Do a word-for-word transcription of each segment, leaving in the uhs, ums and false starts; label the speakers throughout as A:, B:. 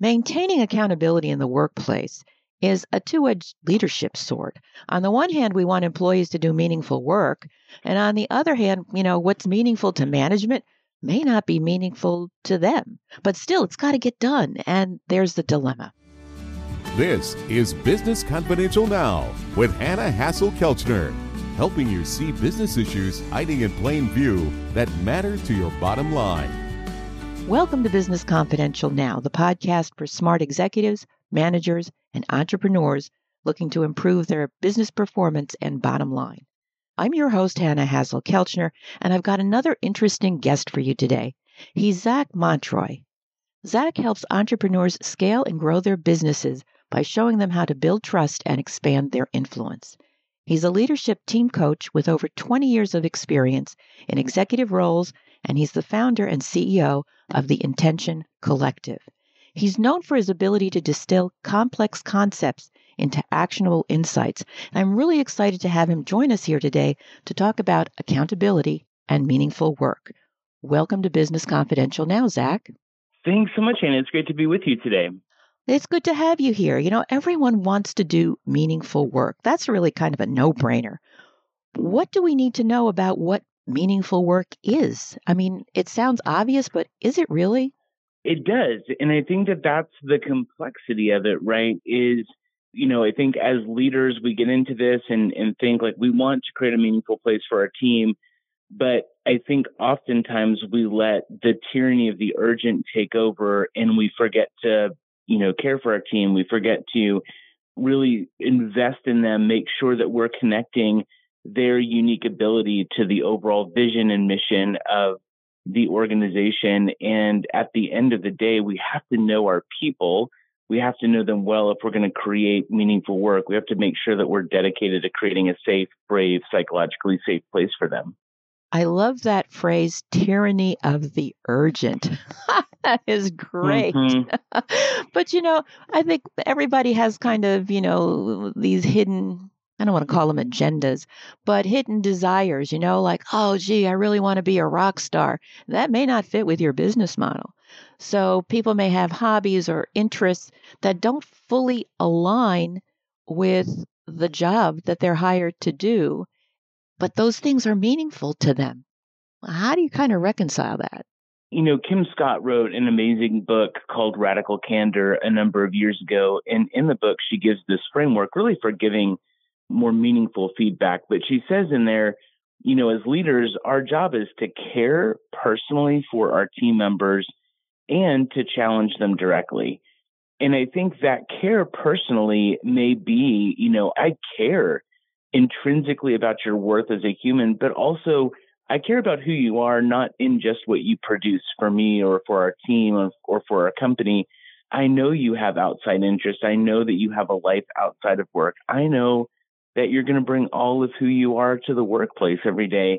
A: Maintaining accountability in the workplace is a two-edged leadership sword. On the one hand, we want employees to do meaningful work. And on the other hand, you know, what's meaningful to management may not be meaningful to them. But still, it's got to get done. And there's the dilemma.
B: This is Business Confidential Now with Hannah Hassel-Kelchner, helping you see business issues hiding in plain view that matter to your bottom line.
A: Welcome to Business Confidential Now, the podcast for smart executives, managers, and entrepreneurs looking to improve their business performance and bottom line. I'm your host, Hannah Hassel-Kelchner, and I've got another interesting guest for you today. He's Zach Montroy. Zach helps entrepreneurs scale and grow their businesses by showing them how to build trust and expand their influence. He's a leadership team coach with over twenty years of experience in executive roles, and he's the founder and C E O of the Intention Collective. He's known for his ability to distill complex concepts into actionable insights. And I'm really excited to have him join us here today to talk about accountability and meaningful work. Welcome to Business Confidential Now, Zach.
C: Thanks so much, Hannah. It's great to be with you today.
A: It's good to have you here. You know, everyone wants to do meaningful work. That's really kind of a no-brainer. What do we need to know about what meaningful work is? I mean, it sounds obvious, but is it really?
C: It does. And I think that that's the complexity of it, right? Is, you know, I think as leaders, we get into this and, and think like we want to create a meaningful place for our team. But I think oftentimes we let the tyranny of the urgent take over and we forget to, you know, care for our team. We forget to really invest in them, make sure that we're connecting their unique ability to the overall vision and mission of the organization. And at the end of the day, we have to know our people. We have to know them well if we're going to create meaningful work. We have to make sure that we're dedicated to creating a safe, brave, psychologically safe place for them.
A: I love that phrase, tyranny of the urgent. That is great. Mm-hmm. But, you know, I think everybody has kind of, you know, these hidden, I don't want to call them agendas, but hidden desires, you know, like, oh, gee, I really want to be a rock star. That may not fit with your business model. So people may have hobbies or interests that don't fully align with the job that they're hired to do, but those things are meaningful to them. How do you kind of reconcile that?
C: You know, Kim Scott wrote an amazing book called Radical Candor a number of years ago. And in the book, she gives this framework really for giving more meaningful feedback. But she says in there, you know, as leaders, our job is to care personally for our team members and to challenge them directly. And I think that care personally may be, you know, I care intrinsically about your worth as a human, but also I care about who you are, not in just what you produce for me or for our team or, or for our company. I know you have outside interests. I know that you have a life outside of work. I know that you're going to bring all of who you are to the workplace every day.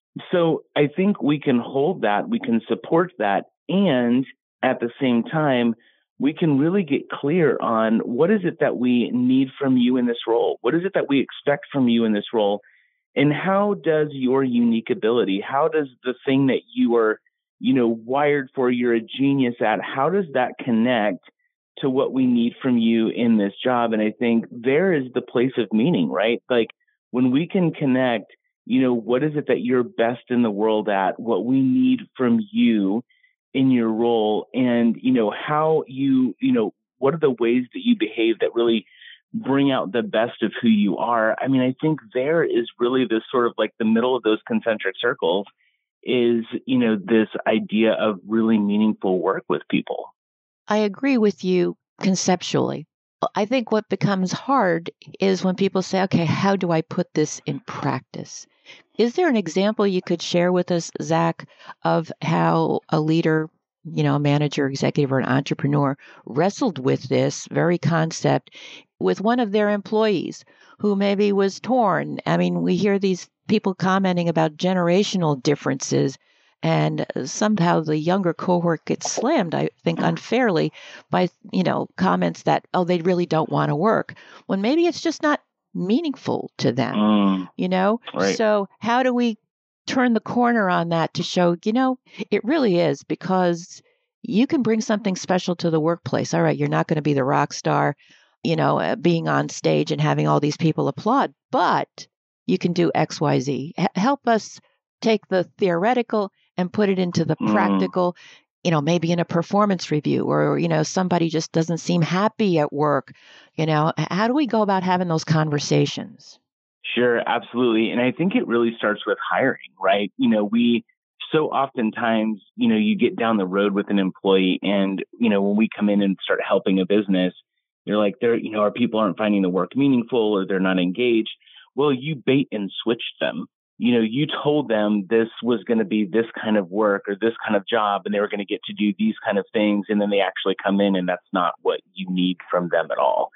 C: So I think we can hold that, we can support that, and at the same time, we can really get clear on what is it that we need from you in this role? What is it that we expect from you in this role? And how does your unique ability, how does the thing that you are, you know, wired for, you're a genius at, how does that connect to what we need from you in this job? And I think there is the place of meaning, right? Like when we can connect, you know, what is it that you're best in the world at, what we need from you in your role, and, you know, how you, you know, what are the ways that you behave that really bring out the best of who you are? I mean, I think there is really this sort of like the middle of those concentric circles is, you know, this idea of really meaningful work with people.
A: I agree with you conceptually. I think what becomes hard is when people say, okay, how do I put this in practice? Is there an example you could share with us, Zach, of how a leader, you know, a manager, executive, or an entrepreneur wrestled with this very concept with one of their employees who maybe was torn? I mean, we hear these people commenting about generational differences, and somehow the younger cohort gets slammed, I think unfairly, by, you know, comments that, oh, they really don't want to work, when maybe it's just not meaningful to them, mm, you know?
C: Right.
A: So how do we turn the corner on that to show, you know, it really is, because you can bring something special to the workplace. All right, you're not going to be the rock star, you know, uh, being on stage and having all these people applaud, but you can do X, Y, Z. H- help us take the theoretical and put it into the
C: Mm.
A: practical, you know, maybe in a performance review or, you know, somebody just doesn't seem happy at work. You know, H- how do we go about having those conversations?
C: Sure, absolutely. And I think it really starts with hiring, right? You know, we so oftentimes, you know, you get down the road with an employee and, you know, when we come in and start helping a business, you're like, they're, you know, our people aren't finding the work meaningful or they're not engaged. Well, you bait and switched them. You know, you told them this was going to be this kind of work or this kind of job, and they were going to get to do these kind of things. And then they actually come in and that's not what you need from them at all.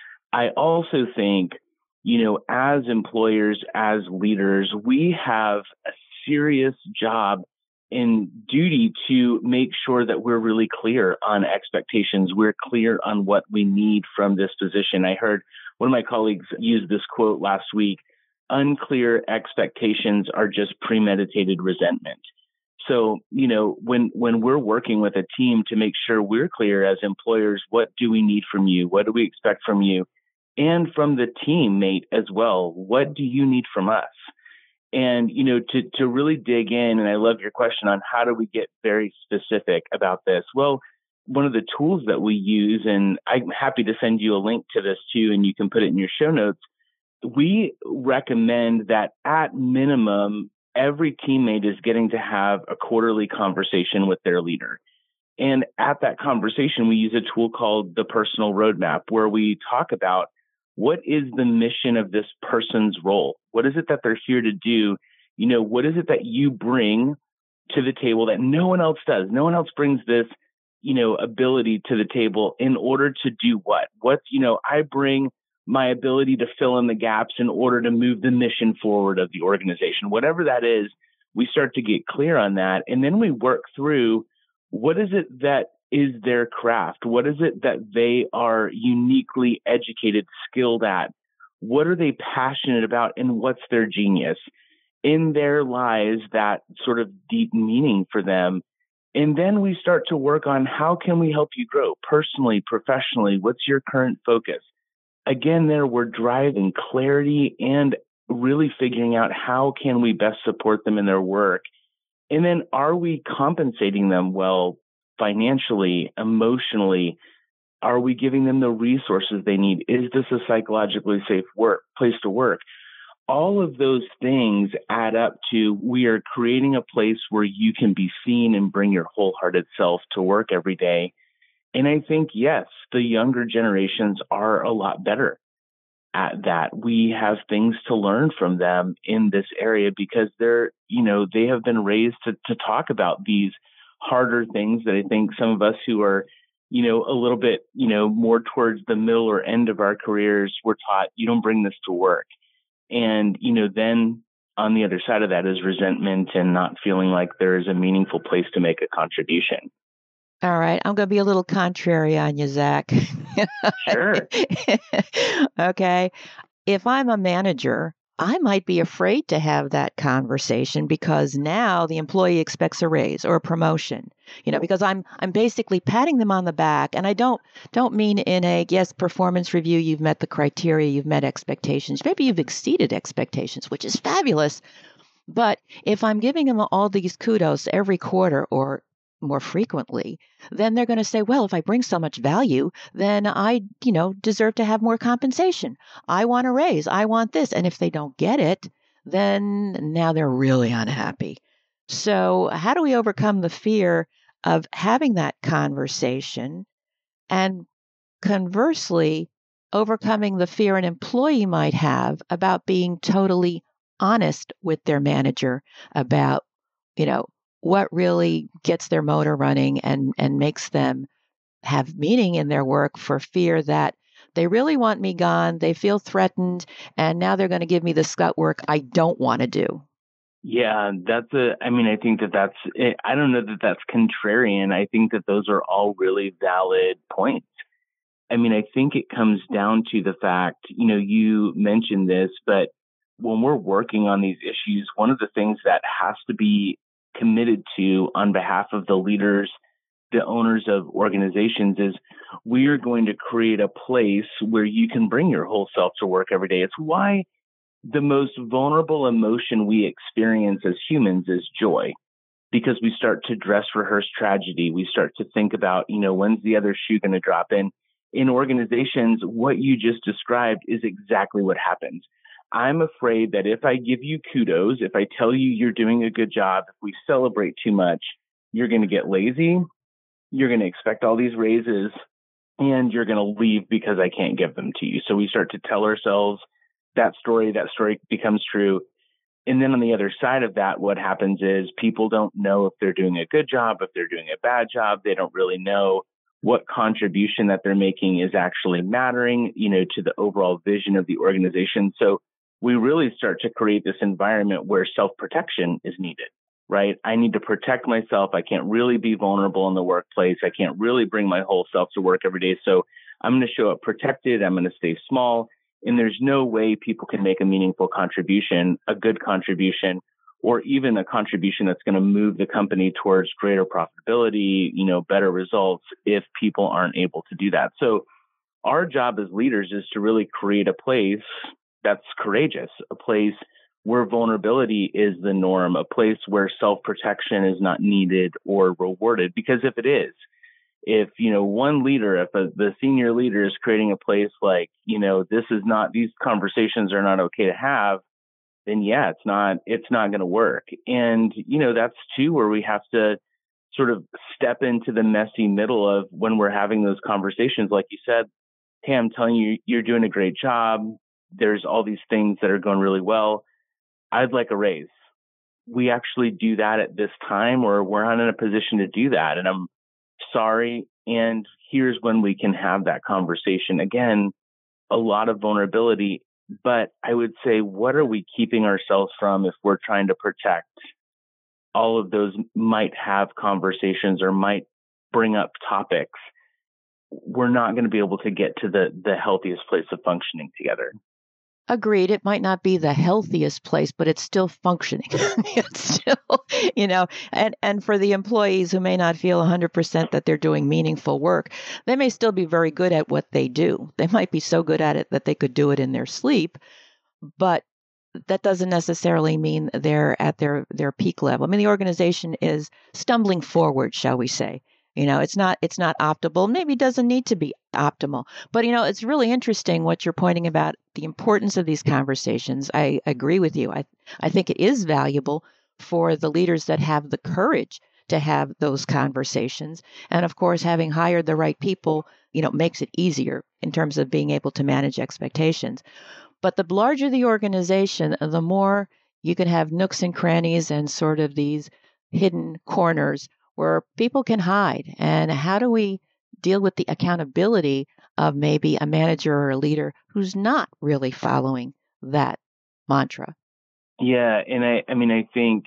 C: I also think, you know, as employers, as leaders, we have a serious job and duty to make sure that we're really clear on expectations. We're clear on what we need from this position. I heard one of my colleagues use this quote last week: unclear expectations are just premeditated resentment. So, you know, when, when we're working with a team to make sure we're clear as employers, what do we need from you? What do we expect from you? And from the teammate as well. What do you need from us? And, you know, to, to really dig in, and I love your question on how do we get very specific about this? Well, one of the tools that we use, and I'm happy to send you a link to this too, and you can put it in your show notes. We recommend that at minimum, every teammate is getting to have a quarterly conversation with their leader. And at that conversation, we use a tool called the personal roadmap, where we talk about what is the mission of this person's role? What is it that they're here to do? You know, what is it that you bring to the table that no one else does? No one else brings this, you know, ability to the table in order to do what? What, you know, I bring my ability to fill in the gaps in order to move the mission forward of the organization. Whatever that is, we start to get clear on that. And then we work through what is it that is their craft? What is it that they are uniquely educated, skilled at? What are they passionate about? And what's their genius? In there lies that sort of deep meaning for them. And then we start to work on how can we help you grow personally, professionally? What's your current focus? Again, there we're driving clarity and really figuring out how can we best support them in their work. And then are we compensating them well financially, emotionally? Are we giving them the resources they need? Is this a psychologically safe work place to work? All of those things add up to we are creating a place where you can be seen and bring your wholehearted self to work every day. And I think, yes, the younger generations are a lot better at that. We have things to learn from them in this area because they're, you know, they have been raised to, to talk about these harder things that I think some of us who are, you know, a little bit, you know, more towards the middle or end of our careers, we're taught you don't bring this to work. And, you know, then on the other side of that is resentment and not feeling like there is a meaningful place to make a contribution.
A: All right. I'm going to be a little contrary on you, Zach.
C: Sure.
A: Okay. If I'm a manager, I might be afraid to have that conversation because now the employee expects a raise or a promotion, you know, because I'm I'm basically patting them on the back. And I don't don't mean in a, yes, performance review, you've met the criteria, you've met expectations. Maybe you've exceeded expectations, which is fabulous. But if I'm giving them all these kudos every quarter or more frequently, then they're going to say, well, if I bring so much value, then I, you know, deserve to have more compensation. I want a raise. I want this. And if they don't get it, then now they're really unhappy. So how do we overcome the fear of having that conversation and conversely overcoming the fear an employee might have about being totally honest with their manager about, you know, what really gets their motor running and, and makes them have meaning in their work for fear that they really want me gone, they feel threatened, and now they're going to give me the scut work I don't want to do.
C: Yeah, that's a, I mean, I think that that's, I don't know that that's contrarian. I think that those are all really valid points. I mean, I think it comes down to the fact, you know, you mentioned this, but when we're working on these issues, one of the things that has to be committed to on behalf of the leaders the owners of organizations is we are going to create a place where you can bring your whole self to work every day. It's why the most vulnerable emotion we experience as humans is joy, because we start to dress rehearse tragedy. We start to think about, you know, when's the other shoe going to drop in? In organizations, what you just described is exactly what happens. I'm afraid that if I give you kudos, if I tell you you're doing a good job, if we celebrate too much, you're going to get lazy. You're going to expect all these raises, and you're going to leave because I can't give them to you. So we start to tell ourselves that story. That story becomes true. And then on the other side of that, what happens is people don't know if they're doing a good job, if they're doing a bad job. They don't really know what contribution that they're making is actually mattering, you know, to the overall vision of the organization. So we really start to create this environment where self-protection is needed, right? I need to protect myself. I can't really be vulnerable in the workplace. I can't really bring my whole self to work every day. So I'm going to show up protected. I'm going to stay small. And there's no way people can make a meaningful contribution, a good contribution, or even a contribution that's going to move the company towards greater profitability, you know, better results if people aren't able to do that. So our job as leaders is to really create a place that's courageous, a place where vulnerability is the norm, a place where self-protection is not needed or rewarded. Because if it is, if, you know, one leader, if a, the senior leader is creating a place like, you know, this is not, these conversations are not okay to have, then yeah, it's not, it's not going to work. And, you know, that's too where we have to sort of step into the messy middle of when we're having those conversations. Like you said, hey, I'm telling you, you're doing a great job. There's all these things that are going really well. I'd like a raise. We actually do that at this time, or we're not in a position to do that. And I'm sorry. And here's when we can have that conversation. Again, a lot of vulnerability, but I would say, what are we keeping ourselves from if we're trying to protect all of those might have conversations or might bring up topics? We're not going to be able to get to the, the healthiest place of functioning together.
A: Agreed. It might not be the healthiest place, but it's still functioning. It's still, you know, and, and for the employees who may not feel one hundred percent that they're doing meaningful work, they may still be very good at what they do. They might be so good at it that they could do it in their sleep, but that doesn't necessarily mean they're at their, their peak level. I mean, the organization is stumbling forward, shall we say. You know, it's not it's not optimal. Maybe it doesn't need to be optimal. But, you know, it's really interesting what you're pointing about, the importance of these conversations. I agree with you. I, I think it is valuable for the leaders that have the courage to have those conversations. And, of course, having hired the right people, you know, makes it easier in terms of being able to manage expectations. But the larger the organization, the more you can have nooks and crannies and sort of these hidden corners where people can hide. And how do we deal with the accountability of maybe a manager or a leader who's not really following that mantra?
C: Yeah. And I, I mean, I think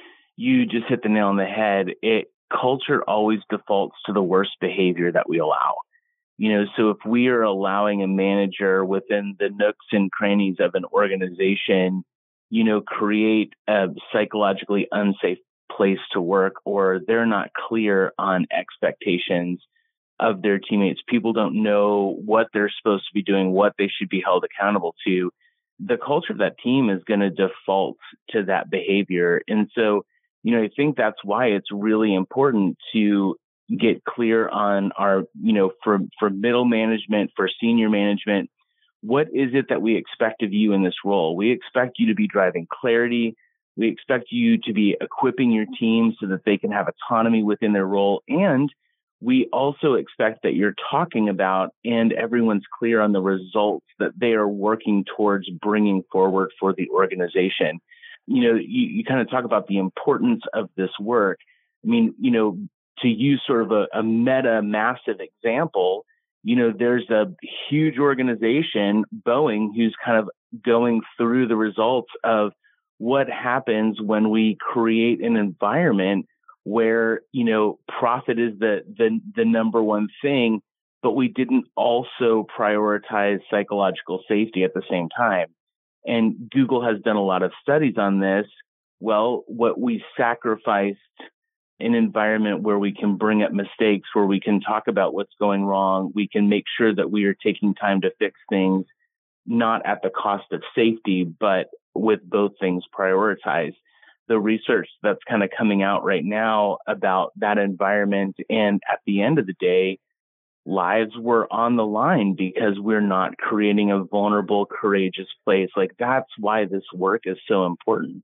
C: you just hit the nail on the head. It culture always defaults to the worst behavior that we allow. You know, so if we are allowing a manager within the nooks and crannies of an organization, you know, create a psychologically unsafe place to work, or they're not clear on expectations of their teammates, people don't know what they're supposed to be doing, what they should be held accountable to, the culture of that team is going to default to that behavior. And so, you know, I think that's why it's really important to get clear on our, you know, for, for middle management, for senior management, what is it that we expect of you in this role? We expect you to be driving clarity. We expect you to be equipping your team so that they can have autonomy within their role. And we also expect that you're talking about and everyone's clear on the results that they are working towards bringing forward for the organization. You know, you, you kind of talk about the importance of this work. I mean, you know, to use sort of a, a meta massive example, you know, there's a huge organization, Boeing, who's kind of going through the results of what happens when we create an environment where, you know, profit is the, the, the number one thing, but we didn't also prioritize psychological safety at the same time. And Google has done a lot of studies on this. Well, what we sacrificed an environment where we can bring up mistakes, where we can talk about what's going wrong. We can make sure that we are taking time to fix things, not at the cost of safety, but with both things prioritized. The research that's kind of coming out right now about that environment, and at the end of the day, lives were on the line because we're not creating a vulnerable, courageous place. Like, that's why this work is so important.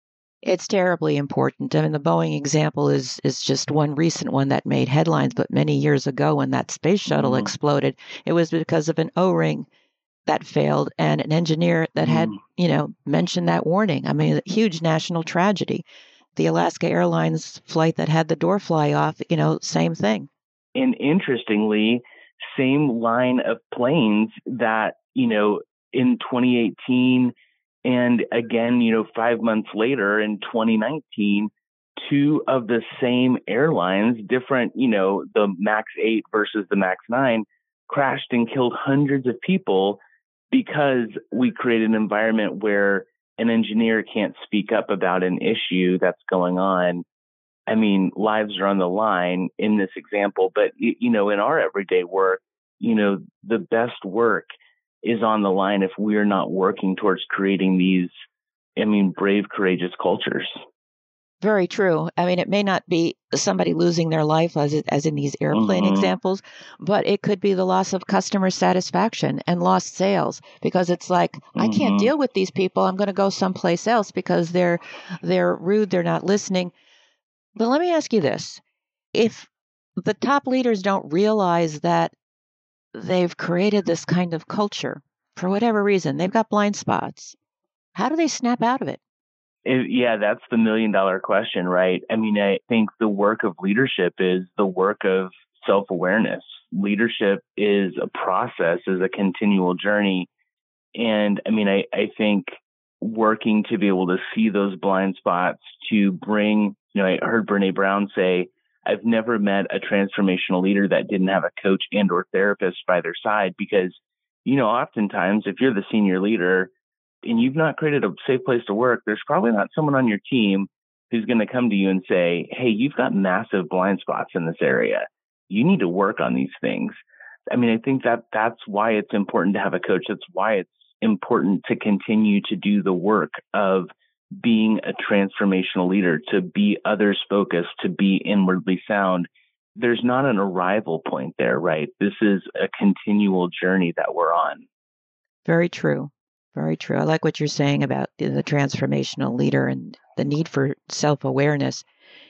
A: It's terribly important. I mean, the Boeing example is is just one recent one that made headlines, but many years ago when that space shuttle
C: Mm.
A: exploded, it was because of an O-ring that failed and an engineer that had,
C: Mm.
A: you know, mentioned that warning. I mean, a huge national tragedy. The Alaska Airlines flight that had the door fly off, you know, same thing.
C: And interestingly, same line of planes that, you know, in twenty eighteen and again, you know, five months later in twenty nineteen, two of the same airlines, different, you know, the MAX eight versus the MAX nine, crashed and killed hundreds of people because we created an environment where an engineer can't speak up about an issue that's going on. I mean, lives are on the line in this example, but, you know, in our everyday work, you know, the best work is on the line if we're not working towards creating these, I mean, brave, courageous cultures.
A: Very true. I mean, it may not be somebody losing their life as it, as in these airplane
C: Mhm.
A: examples, but it could be the loss of customer satisfaction and lost sales because it's like, I can't
C: Mhm.
A: deal with these people. I'm going to go someplace else because they're they're rude, they're not listening. But let me ask you this. If the top leaders don't realize that they've created this kind of culture for whatever reason, they've got blind spots, how do they snap out of it?
C: It- yeah, that's the million dollar question, right? I mean, I think the work of leadership is the work of self-awareness. Leadership is a process, is a continual journey. And I mean, I, I think working to be able to see those blind spots to bring, you know, I heard Brene Brown say, I've never met a transformational leader that didn't have a coach and or therapist by their side because, you know, oftentimes if you're the senior leader and you've not created a safe place to work, there's probably not someone on your team who's going to come to you and say, hey, you've got massive blind spots in this area. You need to work on these things. I mean, I think that that's why it's important to have a coach. That's why it's important to continue to do the work of being a transformational leader, to be others focused, to be inwardly sound. There's not an arrival point there, right? This is a continual journey that we're on.
A: Very true. Very true. I like what you're saying about the the transformational leader and the need for self-awareness.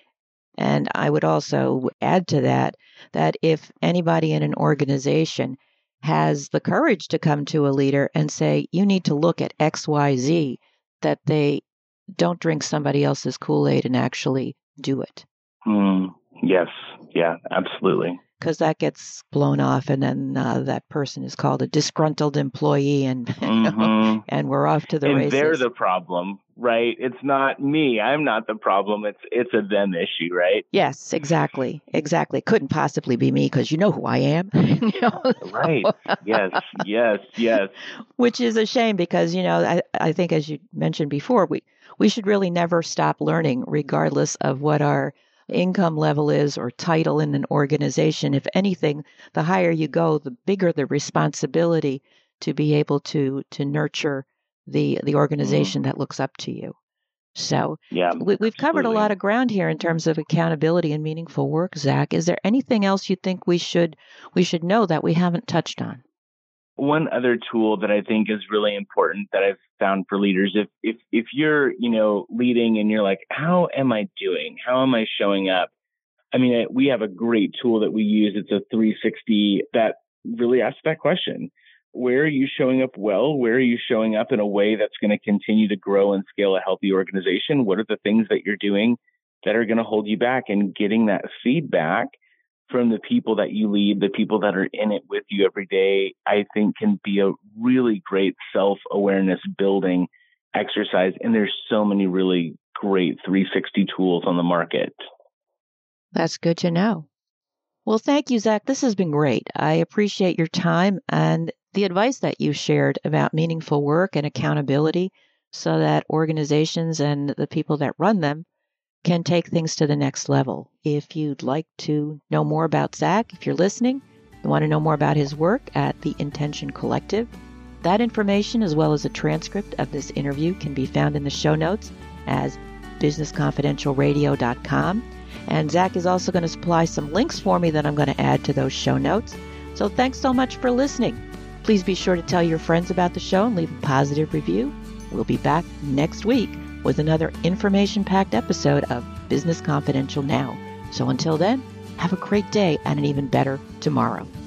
A: And I would also add to that that if anybody in an organization has the courage to come to a leader and say, you need to look at X Y Z, that they don't drink somebody else's Kool-Aid and actually do it.
C: Mm, yes. Yeah, absolutely.
A: Because that gets blown off, and then uh, that person is called a disgruntled employee, and
C: Mm-hmm.
A: and we're off to the
C: And
A: races.
C: they're the problem, right? It's not me. I'm not the problem. It's it's a them issue, right?
A: Yes, exactly, exactly. Couldn't possibly be me because you know who I am. You know,
C: Right. Yes, yes, yes.
A: which is a shame because, you know, I, I think as you mentioned before, we, we should really never stop learning regardless of what our income level is or title in an organization. If anything, the higher you go, the bigger the responsibility to be able to to nurture the the organization that looks up to you. So
C: Yeah.
A: we, we've covered a
C: absolutely.
A: lot of ground here in terms of accountability and meaningful work, Zach. Is there anything else you think we should we should know that we haven't touched on?
C: One other tool that I think is really important that I've found for leaders, if if if you're, you know, leading and you're like, how am I doing? How am I showing up? I mean, we have a great tool that we use. It's a three sixty that really asks that question. Where are you showing up well? Where are you showing up in a way that's going to continue to grow and scale a healthy organization? What are the things that you're doing that are going to hold you back? And getting that feedback from the people that you lead, the people that are in it with you every day, I think can be a really great self-awareness building exercise. And there's so many really great three sixty tools on the market.
A: That's good to know. Well, thank you, Zach. This has been great. I appreciate your time and the advice that you shared about meaningful work and accountability so that organizations and the people that run them can take things to the next level. If you'd like to know more about Zach, if you're listening, you want to know more about his work at the Intention Collective, that information as well as a transcript of this interview can be found in the show notes as business confidential radio dot com. And Zach is also going to supply some links for me that I'm going to add to those show notes. So thanks so much for listening. Please be sure to tell your friends about the show and leave a positive review. We'll be back next week with another information-packed episode of Business Confidential Now. So until then, have a great day and an even better tomorrow.